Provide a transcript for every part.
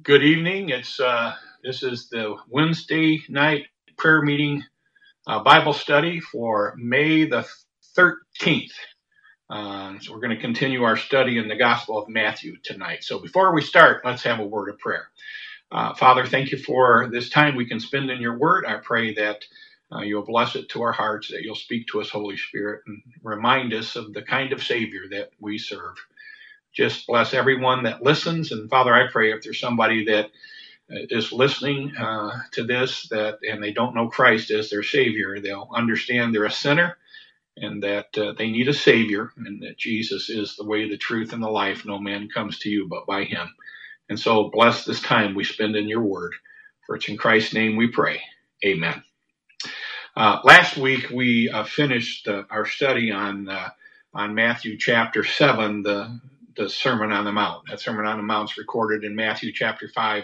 Good evening. This is the Wednesday night prayer meeting Bible study for May the 13th. So we're going to continue our study in the Gospel of Matthew tonight. So before we start, let's have a word of prayer. Father, thank you for this time we can spend in your word. I pray that you'll bless it to our hearts, that you'll speak to us, Holy Spirit, and remind us of the kind of Savior that we serve. Just bless everyone that listens. And Father, I pray if there's somebody that is listening to this and they don't know Christ as their Savior, they'll understand they're a sinner and that they need a Savior, and that Jesus is the way, the truth, and the life. No man comes to you but by him. And so bless this time we spend in your word. For it's in Christ's name we pray. Amen. Last week we finished our study on Matthew chapter 7, the Sermon on the Mount. That Sermon on the Mount is recorded in Matthew chapter 5,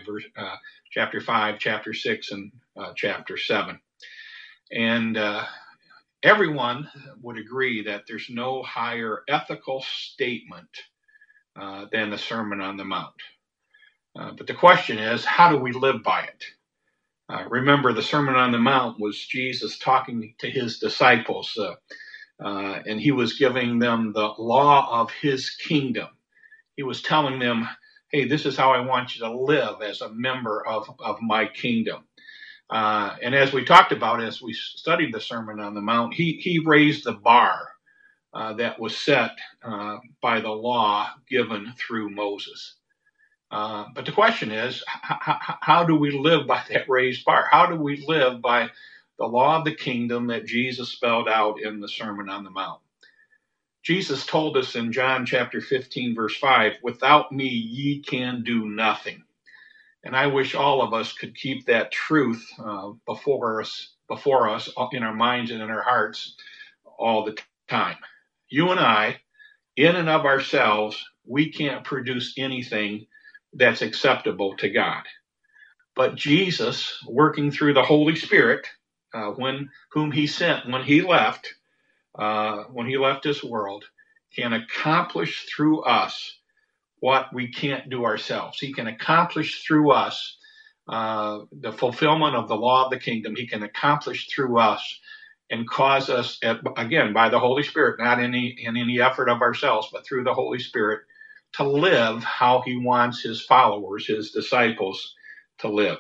chapter 6, and chapter 7. And everyone would agree that there's no higher ethical statement than the Sermon on the Mount. But the question is, how do we live by it? Remember, the Sermon on the Mount was Jesus talking to his disciples, and he was giving them the law of his kingdom. He was telling them, hey, this is how I want you to live as a member of my kingdom. And as we talked about, as we studied the Sermon on the Mount, he raised the bar that was set by the law given through Moses. But the question is, how do we live by that raised bar? How do we live by the law of the kingdom that Jesus spelled out in the Sermon on the Mount? Jesus told us in John chapter 15, verse 5, without me, ye can do nothing. And I wish all of us could keep that truth before us in our minds and in our hearts all the time. You and I, in and of ourselves, we can't produce anything that's acceptable to God. But Jesus, working through the Holy Spirit, whom he sent when he left this world, can accomplish through us what we can't do ourselves. He can accomplish through us the fulfillment of the law of the kingdom. He can accomplish through us and cause us, again, by the Holy Spirit, not in any effort of ourselves, but through the Holy Spirit, to live how he wants his followers, his disciples, to live.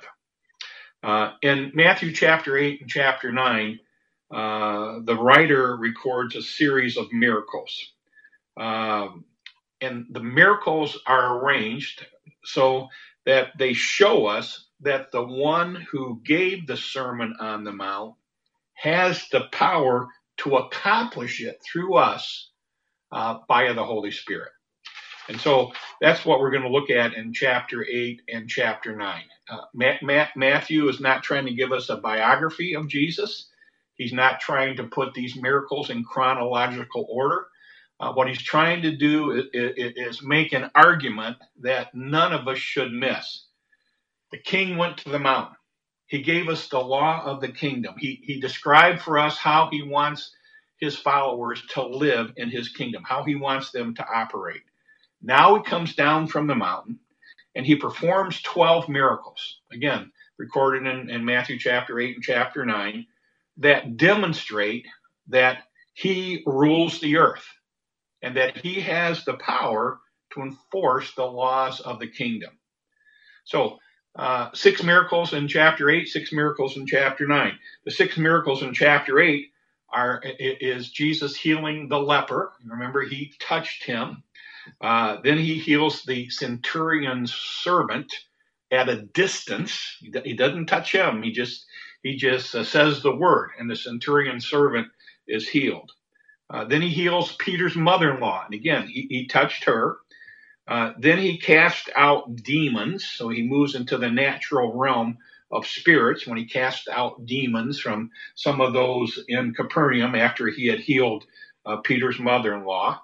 In Matthew chapter 8 and chapter 9, the writer records a series of miracles. And the miracles are arranged so that they show us that the one who gave the Sermon on the Mount has the power to accomplish it through us via the Holy Spirit. And so that's what we're going to look at in chapter 8 and chapter 9. Matthew is not trying to give us a biography of Jesus. He's not trying to put these miracles in chronological order. What he's trying to do is make an argument that none of us should miss. The king went to the mountain. He gave us the law of the kingdom. He described for us how he wants his followers to live in his kingdom, how he wants them to operate. Now he comes down from the mountain and he performs 12 miracles, again, recorded in Matthew chapter 8 and chapter 9, that demonstrate that he rules the earth and that he has the power to enforce the laws of the kingdom. So 6 miracles in chapter 8, 6 miracles in chapter 9. The 6 miracles in chapter 8 is Jesus healing the leper. Remember, he touched him. Then he heals the centurion's servant at a distance. He doesn't touch him. He just says the word, and the centurion servant is healed. Then he heals Peter's mother-in-law, and again, he touched her. Then he cast out demons, so he moves into the natural realm of spirits when he cast out demons from some of those in Capernaum after he had healed Peter's mother-in-law.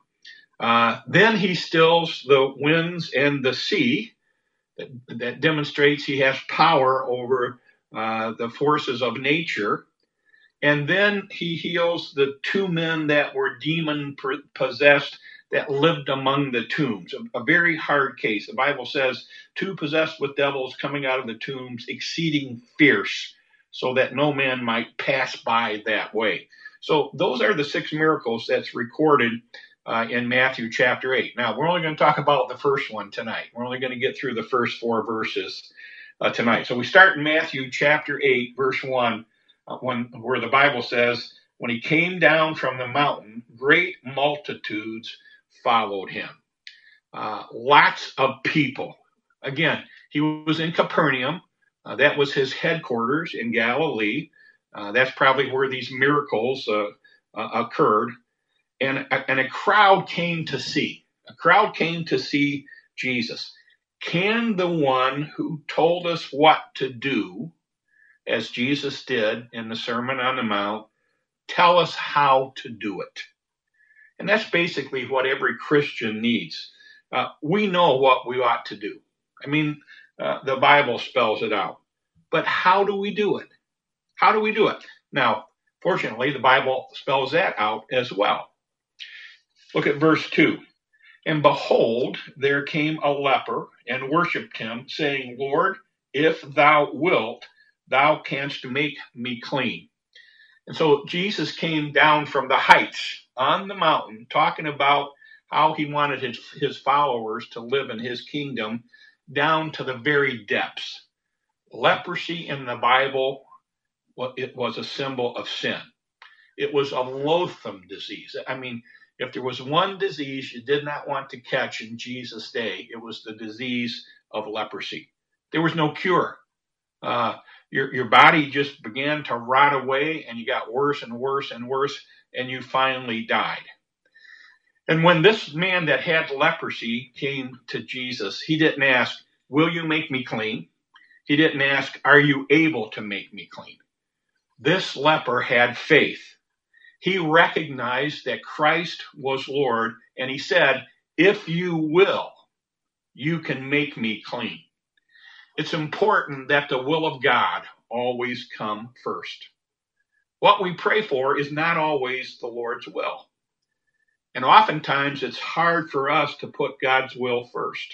Then he stills the winds and the sea. That demonstrates he has power over the forces of nature. And then he heals the 2 men that were demon possessed that lived among the tombs, a very hard case. The Bible says, 2 possessed with devils coming out of the tombs, exceeding fierce, so that no man might pass by that way. So those are the 6 miracles that's recorded in Matthew chapter 8. Now, we're only going to talk about the first one tonight. We're only going to get through the first 4 verses tonight. So we start in Matthew chapter 8, verse 1, where the Bible says, when he came down from the mountain, great multitudes followed him. Lots of people. Again, he was in Capernaum. That was his headquarters in Galilee. That's probably where these miracles occurred. And a crowd came to see. A crowd came to see Jesus. Can the one who told us what to do, as Jesus did in the Sermon on the Mount, tell us how to do it? And that's basically what every Christian needs. We know what we ought to do. I mean, the Bible spells it out. But how do we do it? How do we do it? Now, fortunately, the Bible spells that out as well. Look at verse 2. And behold, there came a leper and worshipped him, saying, Lord, if thou wilt, thou canst make me clean. And so Jesus came down from the heights on the mountain, talking about how he wanted his followers to live in his kingdom, down to the very depths. Leprosy in the Bible, it was a symbol of sin. It was a loathsome disease. I mean, if there was one disease you did not want to catch in Jesus' day, it was the disease of leprosy. There was no cure. Your body just began to rot away, and you got worse and worse and worse, and you finally died. And when this man that had leprosy came to Jesus, he didn't ask, will you make me clean? He didn't ask, are you able to make me clean? This leper had faith. He recognized that Christ was Lord, and he said, if you will, you can make me clean. It's important that the will of God always come first. What we pray for is not always the Lord's will. And oftentimes it's hard for us to put God's will first.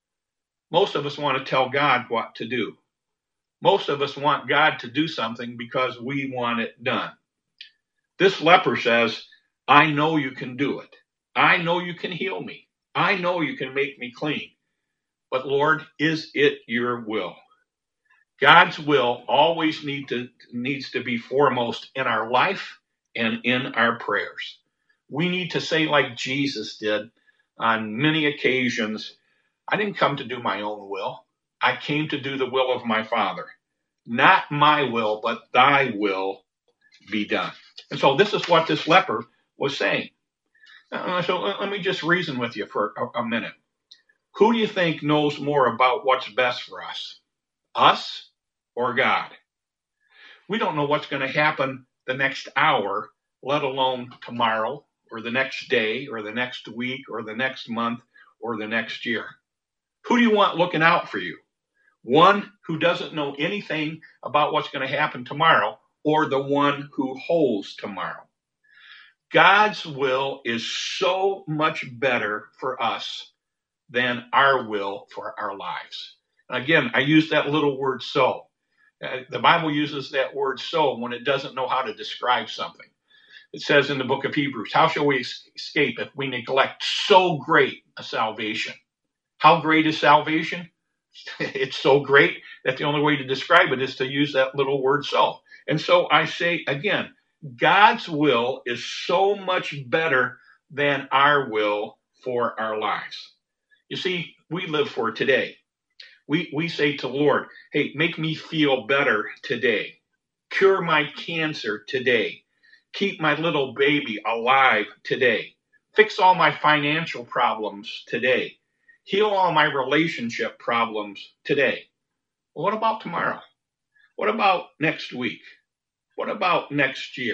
Most of us want to tell God what to do. Most of us want God to do something because we want it done. This leper says, I know you can do it. I know you can heal me. I know you can make me clean. But Lord, is it your will? God's will always needs to be foremost in our life and in our prayers. We need to say like Jesus did on many occasions, I didn't come to do my own will. I came to do the will of my Father. Not my will, but thy will be done. And so this is what this leper was saying. So let me just reason with you for a minute. Who do you think knows more about what's best for us? Us or God? We don't know what's going to happen the next hour, let alone tomorrow or the next day or the next week or the next month or the next year. Who do you want looking out for you? One who doesn't know anything about what's going to happen tomorrow, or the one who holds tomorrow? God's will is so much better for us than our will for our lives. And again, I use that little word so. The Bible uses that word so when it doesn't know how to describe something. It says in the book of Hebrews, how shall we escape if we neglect so great a salvation? How great is salvation? It's so great that the only way to describe it is to use that little word so. And so I say again, God's will is so much better than our will for our lives. You see, we live for today. We say to the Lord, hey, make me feel better today. Cure my cancer today. Keep my little baby alive today. Fix all my financial problems today. Heal all my relationship problems today. Well, what about tomorrow? What about next week? What about next year?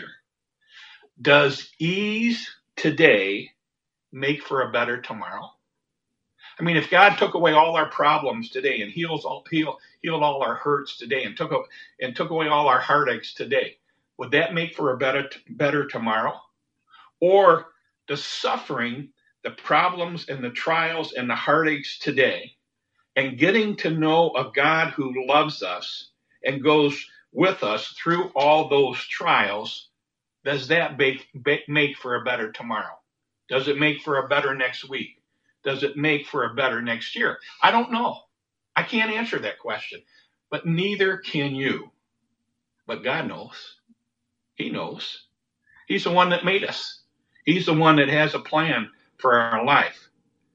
Does ease today make for a better tomorrow? I mean, if God took away all our problems today and healed all our hurts today and took away all our heartaches today, would that make for a better tomorrow? Or does suffering the problems and the trials and the heartaches today, and getting to know a God who loves us and goes with us through all those trials, does that make for a better tomorrow? Does it make for a better next week? Does it make for a better next year? I don't know. I can't answer that question, but neither can you. But God knows. He knows. He's the one that made us. He's the one that has a plan for our life.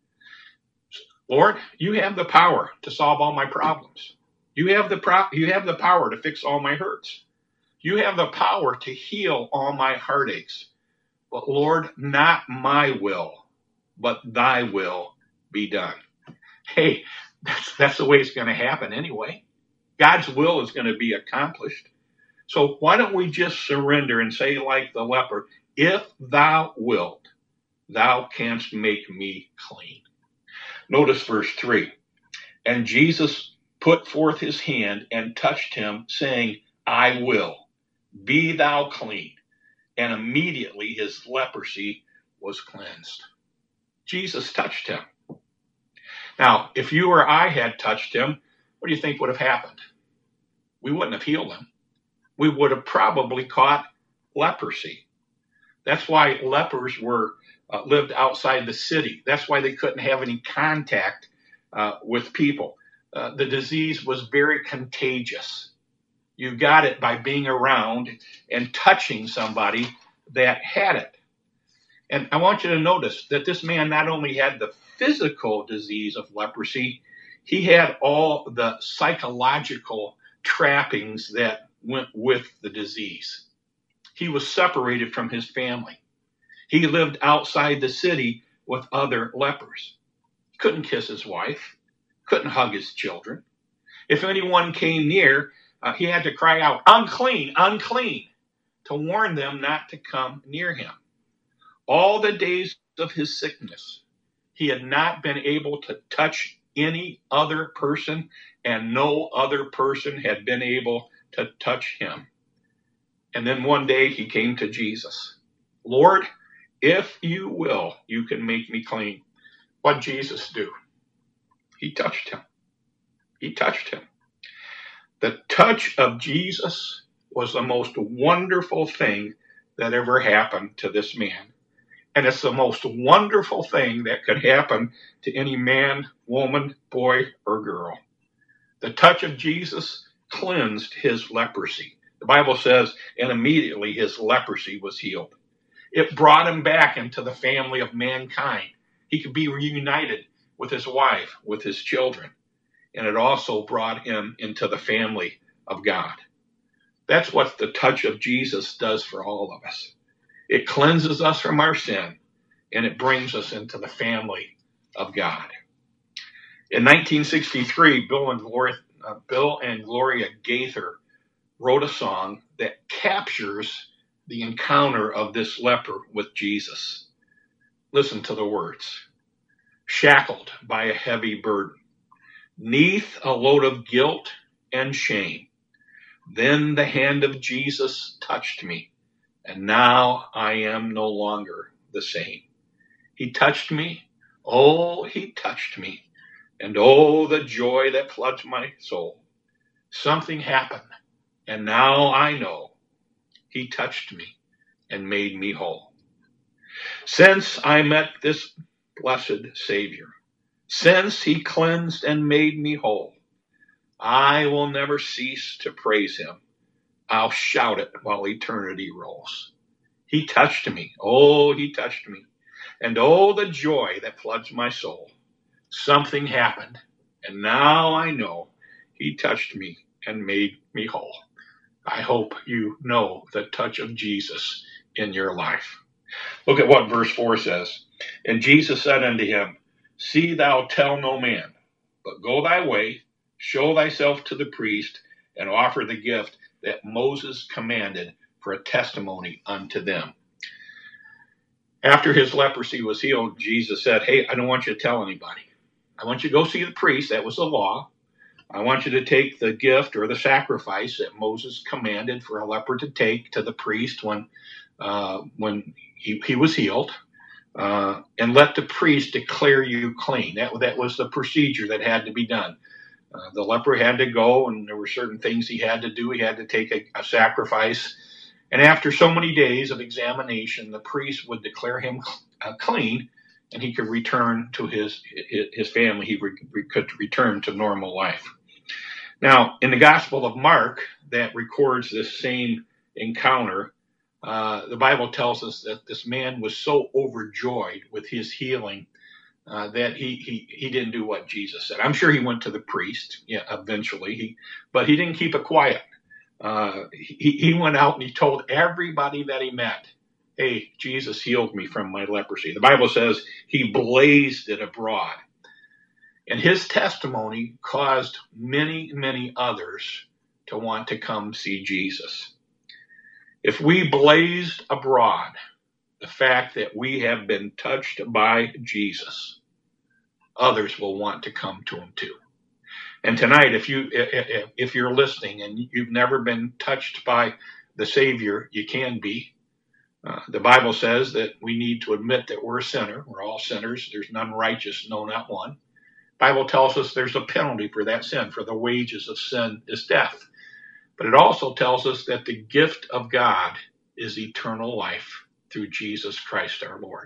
Lord, you have the power to solve all my problems. You have the power to fix all my hurts. You have the power to heal all my heartaches. But Lord, not my will, but thy will be done. Hey, that's the way it's going to happen anyway. God's will is going to be accomplished. So why don't we just surrender and say like the leper, if thou wilt, thou canst make me clean. Notice verse 3. And Jesus put forth his hand and touched him, saying, I will, be thou clean. And immediately his leprosy was cleansed. Jesus touched him. Now, if you or I had touched him, what do you think would have happened? We wouldn't have healed him. We would have probably caught leprosy. That's why lepers lived outside the city. That's why they couldn't have any contact with people. The disease was very contagious. You got it by being around and touching somebody that had it. And I want you to notice that this man not only had the physical disease of leprosy, he had all the psychological trappings that went with the disease. He was separated from his family. He lived outside the city with other lepers. He couldn't kiss his wife, couldn't hug his children. If anyone came near, he had to cry out, unclean, unclean, to warn them not to come near him. All the days of his sickness, he had not been able to touch any other person, and no other person had been able to touch him. And then one day he came to Jesus. Lord, if you will, you can make me clean. What did Jesus do? He touched him. He touched him. The touch of Jesus was the most wonderful thing that ever happened to this man. And it's the most wonderful thing that could happen to any man, woman, boy, or girl. The touch of Jesus cleansed his leprosy. The Bible says, and immediately his leprosy was healed. It brought him back into the family of mankind. He could be reunited with his wife, with his children. And it also brought him into the family of God. That's what the touch of Jesus does for all of us. It cleanses us from our sin, and it brings us into the family of God. In 1963, Bill and Gloria Gaither wrote a song that captures the encounter of this leper with Jesus. Listen to the words. Shackled by a heavy burden, 'neath a load of guilt and shame, then the hand of Jesus touched me, and now I am no longer the same. He touched me, oh, he touched me, and oh, the joy that floods my soul. Something happened, and now I know he touched me and made me whole. Since I met this blessed Savior, since he cleansed and made me whole, I will never cease to praise him. I'll shout it while eternity rolls. He touched me. Oh, he touched me. And oh, the joy that floods my soul. Something happened, and now I know he touched me and made me whole. I hope you know the touch of Jesus in your life. Look at what verse 4 says. And Jesus said unto him, See thou tell no man, but go thy way, show thyself to the priest, and offer the gift that Moses commanded for a testimony unto them. After his leprosy was healed, Jesus said, hey, I don't want you to tell anybody. I want you to go see the priest. That was the law. I want you to take the gift or the sacrifice that Moses commanded for a leper to take to the priest when he was healed. and let the priest declare you clean. That was the procedure that had to be done. The leper had to go, and there were certain things he had to do. He had to take a sacrifice. And after so many days of examination, the priest would declare him clean, and he could return to his family. He could return to normal life. Now, in the Gospel of Mark, that records this same encounter, the Bible tells us that this man was so overjoyed with his healing that he didn't do what Jesus said. I'm sure he went to the priest, eventually, but he didn't keep it quiet. He went out and he told everybody that he met, hey, Jesus healed me from my leprosy. The Bible says he blazed it abroad. And his testimony caused many, many others to want to come see Jesus. If we blazed abroad the fact that we have been touched by Jesus, others will want to come to him too. And tonight, if you're listening and you've never been touched by the Savior, you can be. The Bible says that we need to admit that we're a sinner. We're all sinners. There's none righteous, no, not one. The Bible tells us there's a penalty for that sin, for the wages of sin is death. But it also tells us that the gift of God is eternal life through Jesus Christ our Lord.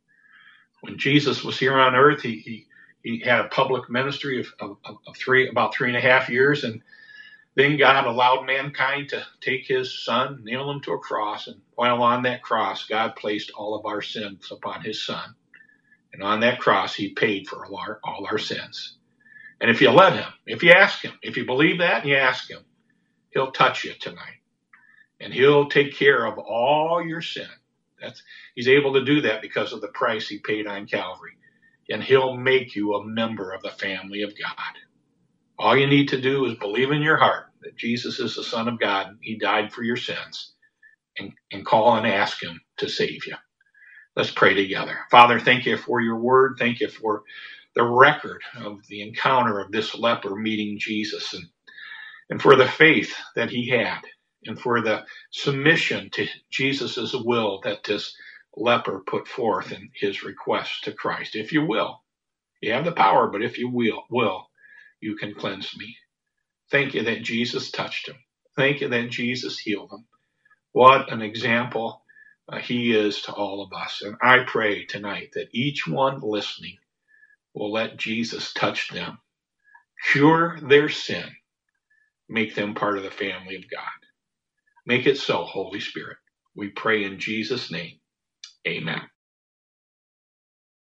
When Jesus was here on earth, he had a public ministry of about 3.5 years, and then God allowed mankind to take his son, nail him to a cross, and while on that cross, God placed all of our sins upon his son. And on that cross, he paid for all our sins. And if you let him, if you ask him, if you believe that and you ask him, he'll touch you tonight. And he'll take care of all your sin. He's able to do that because of the price he paid on Calvary. And he'll make you a member of the family of God. All you need to do is believe in your heart that Jesus is the Son of God. He died for your sins. And call and ask him to save you. Let's pray together. Father, thank you for your word. Thank you for the record of the encounter of this leper meeting Jesus, and for the faith that he had, and for the submission to Jesus' will that this leper put forth in his request to Christ. If you will, you have the power, but if you will, you can cleanse me. Thank you that Jesus touched him. Thank you that Jesus healed him. What an example he is to all of us. And I pray tonight that each one listening will let Jesus touch them, cure their sin, make them part of the family of God. Make it so, Holy Spirit. We pray in Jesus' name. Amen.